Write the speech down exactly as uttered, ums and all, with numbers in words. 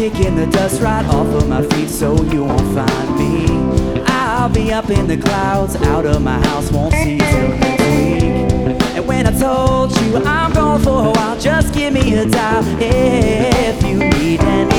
kicking the dust right off of my feet so you won't find me. I'll be up in the clouds, out of my house, won't see you till next week. And when I told you I'm gone for a while, just give me a dial, yeah.